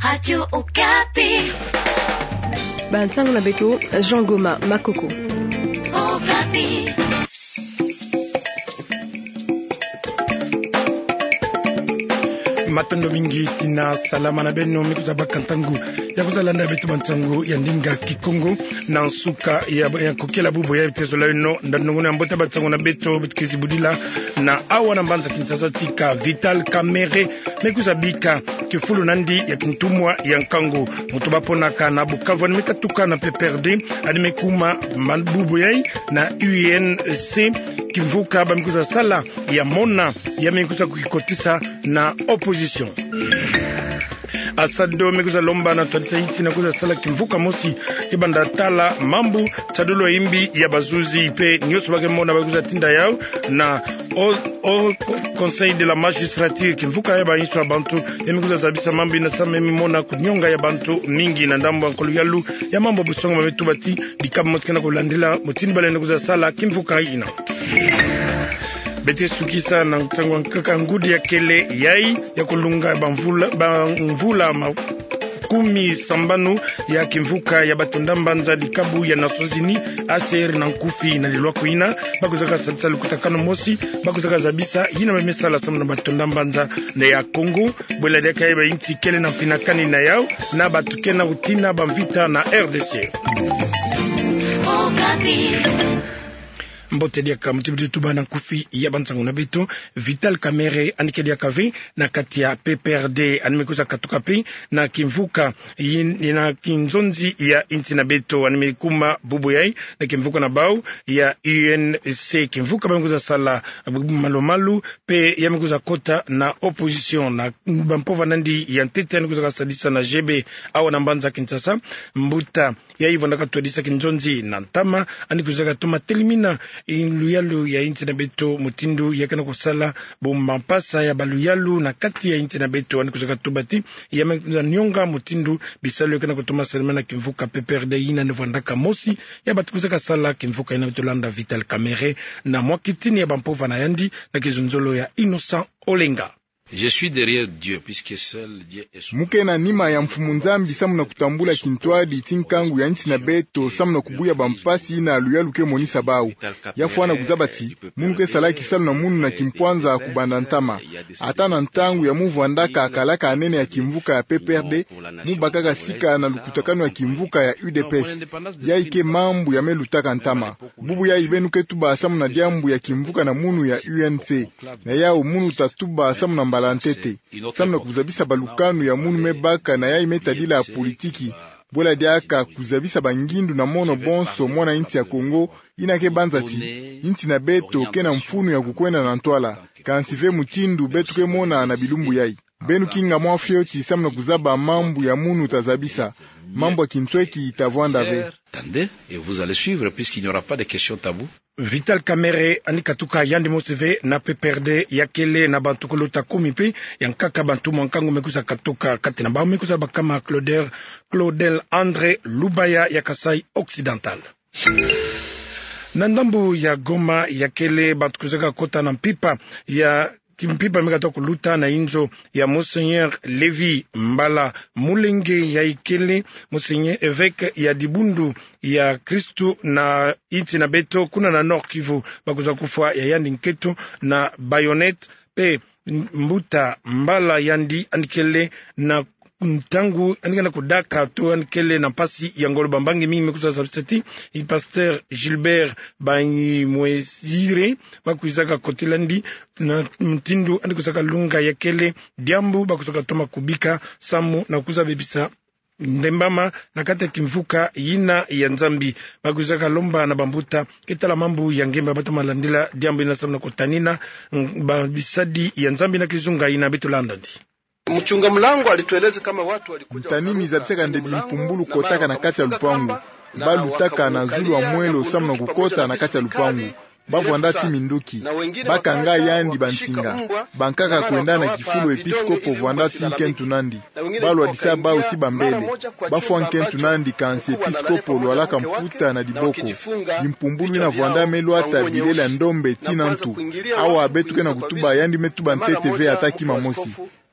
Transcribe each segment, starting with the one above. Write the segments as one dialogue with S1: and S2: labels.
S1: Radio Okapi.
S2: Bantango na beto Jean Goma Makoko.
S1: Okapi.
S3: Matando mingi tina salama na beno mikuza bakantangu ya kuzalanda betu bantangu ya ndinga kikongo na nsuka ya kokela bubo ya tezola no ndandongona mbota bantangu na beto bitkizi budila na awa na mbanza Kinshasa tika Vital Kamerhe mikuza bika kifulu nandi ya kintumwa ya nkango mutuba ponaka na Bukavu ni mikatuka na PPRD adimekuma mabubo yai na UNC kimvuka bamikuza sala ya mona ya mikuza kukikotisa na opposition. Asado mekuza lomba na tuanitaiti na kuza sala kimvuka mosi kibanda tala mambu chadulo imbi ya bazuzi ipe nyosu bake mona bakuza tinda yao na au conseil de la magistrature kimvuka ya bainsu ya bantu ya mekuza zabisa mambu inasame mimona kunyonga ya bantu mingi na ndambu wankolu yalu ya mambu busongo mametu bati bikabu motikena kulandila mutini bale na kuza sala kimvuka ina bete sukisa na mtangwa kaka ngudi ya kele yai ya kulunga bamvula makumi sambanu ya kimvuka ya batonda mbanza likabu ya nasozini ACR na nkufi na lilwa kuina bakuzaka satsa lukutakano mosi bakuzaka zabisa yina bamesala samu na batonda mbanza na ya Kongo bwela deka ya inti kele na finakani na yao na batukena utina bamvita na RDC.
S1: Okapi.
S3: Mbote diaka mtibitu tubana kufi ya bantangu na beto Vital Kamerhe anike diaka vi na kati ya PPRD animekuza katuka pi na kimvuka na kinzonzi ya inti na beto animekuma bubu yai na kimvuka na bau ya UNC kimvuka bamekuza sala malumalu pe yamekuza kota na opposition na bampova nandi ya ntete anikuza kasadisa na GB awa na mbanza Kinshasa mbuta ya hivyo ndaka tuadisa kinzonzi na ntama anikuza katuma telimina luyalu ya inti na beto mutindu ya kana kusala bumampasa ya baluyalu na kati ya inti na beto anikuzaka tubati ya nyonga mutindu bisalu ya kana kutuma salimana kimvuka PPRD ina nevandaka mosi ya batukuzaka sala kimvuka ina betolanda Vital Kamerhe na mwakitini ya bampova na yandi na kizunzolo ya Innocent Olenga.
S4: Je suis derrière Dieu puisque seul Dieu est son.
S5: Muke na nima ya mfumu nzambi samu na kutambula kintwadi tinkangu ya nti na beto samu na kubuya bampasi na luyaluke monisa bau. Ya fuana kuzabati, munuke salaki salu na munu na kimpwanza kubanda ntama. Ata na ntangu ya muvu andaka akalaka anene ya kimvuka ya PPRD, mubakaka sika na lukutakano ya kimvuka ya UDPS. Ya ike mambu ya melutaka ntama. Bubu ya ibenuke tuba samu na diambu ya kimvuka na munu ya UNC. Na yao munu tatuba samu na balantete samna kuzabisa balukanu ya munu mebaka na yai metadila ya politiki bola diaka kuzabisa bangindu na mono bonso mwana inti ya Kongo inake banzati inti na beto kena mfunu ya kukwenda na ntwala kansive mutindu betu ke mona na bilumbu yai benu kinga mwafioti samna kuzaba mambu ya munu tazabisa mambu ya kintweki itavwanda ve.
S4: Attendez et vous allez suivre puisqu'il n'y aura pas de questions tabou.
S3: Vital Kamerhe anikatuka yandi moseve na PPRD yakele na bantukolota komipe yankaka bantu mwankangu mekuza katoka kati na bao mekuza bakama Claudel André Lubaya ya Kasai Occidental. Nandambu ya Goma yakele bantukuzaka kota na mpipa ya kimpipa mekatoka kuluta na inzo ya Monseigneur Levi Mbala Mulenge ya ikele Monseigneur évêque ya Dibundu ya Kristu na inti na beto kuna na Nord Kivu bakuza kufwa ya yandi nketo na Bayonet pe mbuta Mbala yandi anikele na mtangu anikana kudaka to anikele na pasi ya ngolo bambangi mingi mekuza sabiseti i pasteur Gilbert Banyi Mwezire bakuzaka kotelandi na mtindu anikuzaka lunga yakele diambu bakuzaka toma kubika samu na kuza bebisa ndembama na kata kimvuka yina ya Nzambi bakuzaka lomba na bambuta ketala mambu ya ngemba bato malandila diambu ina samu na kotanina babisadi ya Nzambi na kizunga ina betu landandi.
S6: Mchunga mlango alitueleza kama watu walikuja
S5: mtanini zabisaka ndedi mpumbulu kotaka na kati ya lupangu balutaka na zulu wa mwelo samu na kukota na kati ya lupangu bavwanda timinduki bakanga yandi bantinga bankaka kuenda na kifulo episkopo vwanda tinkentu nandi balwa disa bao tiba mbele bafwa nkentu nandi kansi episkopo lwalaka mputa na diboko jimpumbulu ina vwanda melwata bilela ndombe tinantu awa abetuke na kutuba yandi metuba ntete ve ataki mamosi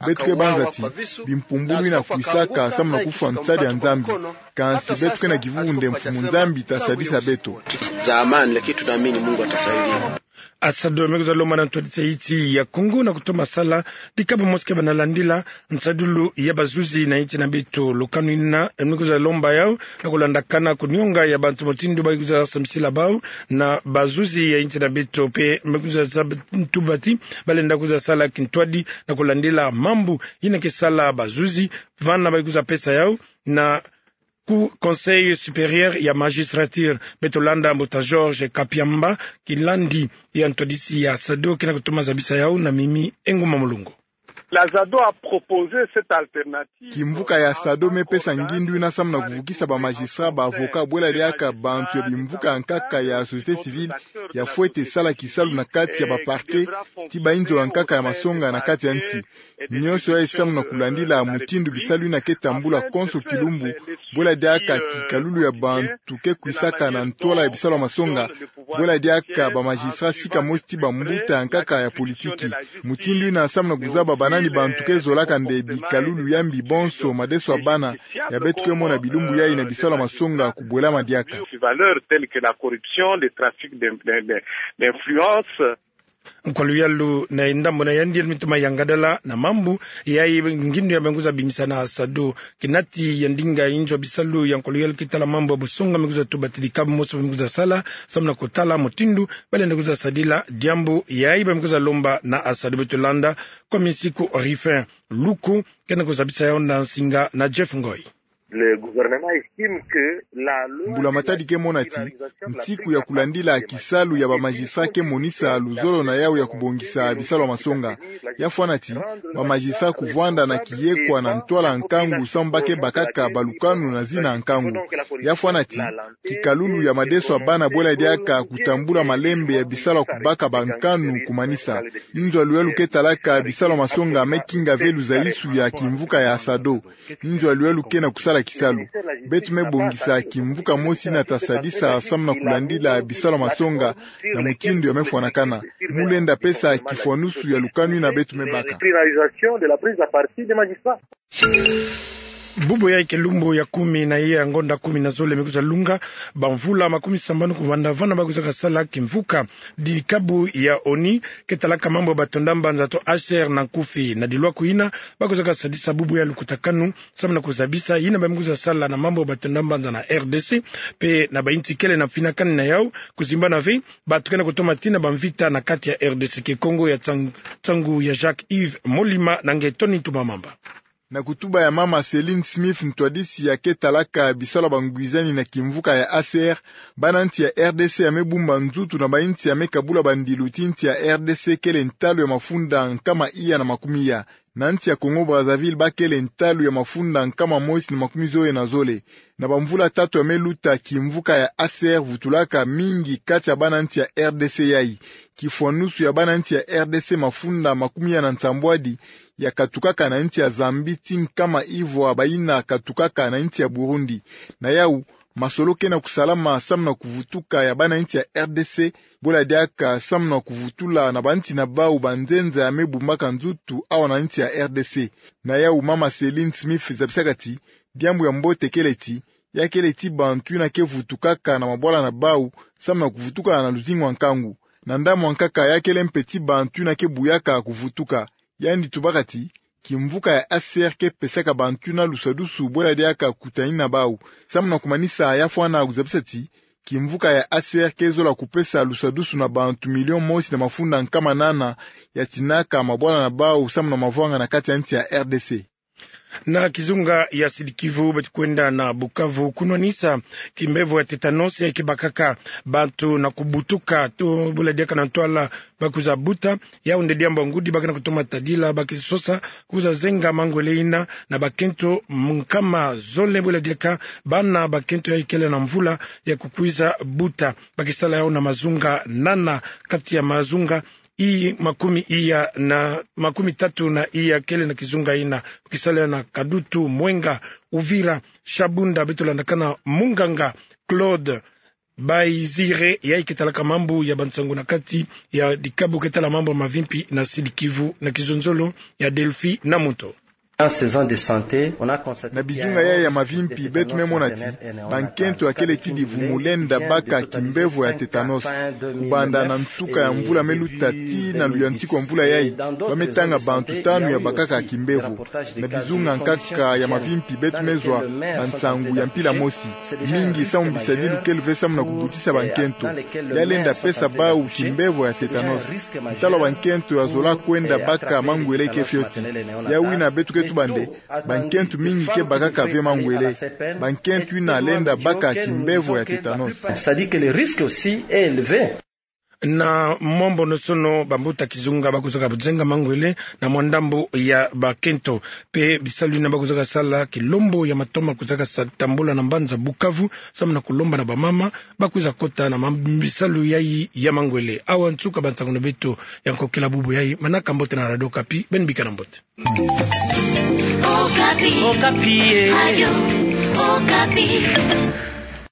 S5: betuke banzati bimpumbulu na kuisaka samna kufa nsadi ya nzambi kansi betuke na kivunde mfumu nzambi tasadisa beto
S6: za amani, lakini tunaamini Mungu atasaidia.
S3: Asado mekuza loma na ntwadisa iti ya Kongo na kutoma sala dikaba moske banalandila nsadulu ya bazuzi na iti na beto lokanu ina mekuza lomba yao na kulandakana kunyonga ya bantu motindu baikuza samsila bao na bazuzi ya iti na beto pe mekuza ntubati balenda kuza sala kintwadi na kulandila mambu ina kesala bazuzi vana baikuza pesa yao na ku Conseil supérieur ya magistrature betolanda mbota George Kapiamba kilandi ya ntodisi ya Sado kina kutuma zabisa yao na mimi Enguma Mulungu.
S7: La Zado a proposé cette alternative.
S5: Kimvuka ya Sado mepesa ngindu ina samna kuvukisa ba magistrat ba avocat bwela liaka bantu ya bimvuka ankaka ya société civile ya fuete sala kisalu na kati ya ba parquet tiba inzo ankaka ya masonga na kati ya nti nyosho ya samna kulandila mutindu bisalu na ketambula konso kilumbu bwela liaka kikalulu ya bantu ke kuisaka na ntola ya bisalu masonga bwela liaka ba magistrat sika mosti ba mbuta ankaka ya politiki mutindu ina samna kuzaba banani bantuke zolaka ndebi kalulu yambi bonso madeso abana ya betuke mona bilumbu ya ina bisala masonga kubwela madiaka
S7: valeurs telles que la corruption, le trafic d'influence.
S3: Nkwalu yalu na indambo na yandir mituma yangadala na mambu ya ngindu ya benguza bimisana Sado kinati yandinga injo bisalu yankwalu yalu kitala mambu abusonga menguza tubatilikabu moso benguza sala samna kotala motindu bale nenguza sadila diambo ya iba menguza lomba na Asado betulanda kwa misiku orifin luku kena kuzabisa ya onda nsinga na Jeff Ngoi.
S7: Le gouvernement estime que la
S5: mbula matadi ke monati ntiku ya kulandila kisalu ya bamagistrat ke monisa luzolo na yao ya kubongisa bisalo masonga yafuanati bamagistrat kuvwanda na kiyekwa na ntwala nkangu sambake bakaka balukanu na zina nkangu yafuanati kikalulu ya madeso abana bwela diaka kutambula malembe ya bisalo kubaka bankanu kumanisa inzo aluelu ketalaka bisalo masonga mekinga velu za isu ya kimvuka ya Sado inzo aluelu ke na kusala kisalu betu mebongisa kimvuka mosi na tasadisa samna kulandila bisala masonga na mukindu ya mefuanakana mulenda pesa kifuanusu ya lukanu na betu mebaka
S3: bubu ya ikelumbu ya 10 na iya ngonda 10 na zole mekuza lunga bamvula 70 kuvanda vana bakuza kasala kimvuka dikabu ya oni ketalaka mambo batondamba nzato HCR na kufi na dilwa kuina bakuza kasadisa bubu ya lukutakanu samna kuzabisa ina bamekuza sala na mambo batondamba na RDC pe na bainti kele na finakani na yao kuzimbana ve batukena kutoma tina bamvita na kati ya RDC ke Kongo ya tangu ya Jacques Yves Molima na ngetoni tumamamba
S5: na kutuba ya mama Celine Smith ntwadisi ya ketalaka bisala bangwizani na kimvuka ya ACR bananti ya RDC ya mebumba nzutu na bainti ya mekabula bandilutinti ya RDC kele ntalo ya mafunda nkama iya na makumia na nti ya Congo Brazzaville bakele ntalo ya mafunda nkama moisi na makumi zoe na zole na bamvula tatu ya meluta kimvuka ya ACR vutulaka mingi kati ya bananti ya RDC yai kifuanusu ya bananti ya RDC mafunda makumia na ntambwadi ya katukaka na nchi ya Zambiti kama ivo abaina katukaka na nchi ya Burundi na yau masoloke na kusalama samna kuvutuka ya bana nchi ya RDC bola diaka samna kuvutula na banti na bau banzenza ya mebumbaka nzutu awa na nchi ya RDC na yau mama Celine Smith zabisakati diambu ya mbote keleti ya keleti bantu na kevutukaka na mabola na bau samna kuvutuka na luzingu wankangu na ndamu wankaka ya kele mpeti bantu na kebuyaka kuvutuka yani tubakati kimvuka ya ACR ke pesaka bantu na lusadusu bwela diaka kutani na bau samna kumanisa yafuana kuzabisati kimvuka ya ACR ke zola kupesa lusadusu na bantu milion mosi na mafunda nkama nana ya tinaka mabwala na bau samna mavuanga na kati ya nchi ya RDC
S3: na kizunga ya Sidikivu batikwenda na Bukavu kunwanisa kimbevu ya tetanosi ya kibakaka bantu na kubutuka to bula diaka na ntwala bakuza buta ya unde diambo ngudi bakana kutoma tadila bakisosa kuza zenga mangweleina na bakento mkama zole bula diaka bana bakento ya ikele na mvula ya kukuiza buta bakisala yao na mazunga nana kati ya mazunga ii makumi iya na makumi tatu na iya kele na kizunga ina kisale na Kadutu, Mwenga, Uvira, Shabunda, Betulandakana, Munganga, Claude, baizire ya ketalaka mambo ya Bansango na kati ya dikabu ketala mambo mavimpi na Sud-Kivu na Kizonzolo ya Delphi na Muto.
S5: Na bizunga ya mavimpi betu memonati bankento akele tidi vumulenda baka kimbevo ya tetanos kubanda na nsuka ya mvula melutati na luyantiku wa mvula yai bametanga bantu tanu ya bakaka kimbevo na bizunga nkaka ya mavimpi betu mezwa Bansangu ya mpila mosi mingi samu bisadi lukelu vesamu na kubutisa bankento yalenda pesa bau kimbevo ya tetanos mtalo bankento ya zola kwenda baka manguele kefioti yawi na betu ketu bande bankentu mingi ke bakaka ve mangwele bankentu ina lenda baka kimbevo ya tétanos.
S8: C'est-à-dire que le risque aussi est élevé.
S3: Na mombo nosono bambuta kizunga bakuzoka buzenga mangwele na mwandambo ya bakento pe bisalu na bakuzoka sala kilombo ya matoma kuzaka satambula na mbanza Bukavu sama na kulomba na bamama bakuza kota na bisalu yai ya mangwele awa ntuka Bansango beto yanko kila bubu yai manaka mbote na Radio Okapi benbika na mbote
S1: Okapi. Okapi. Radio Okapi.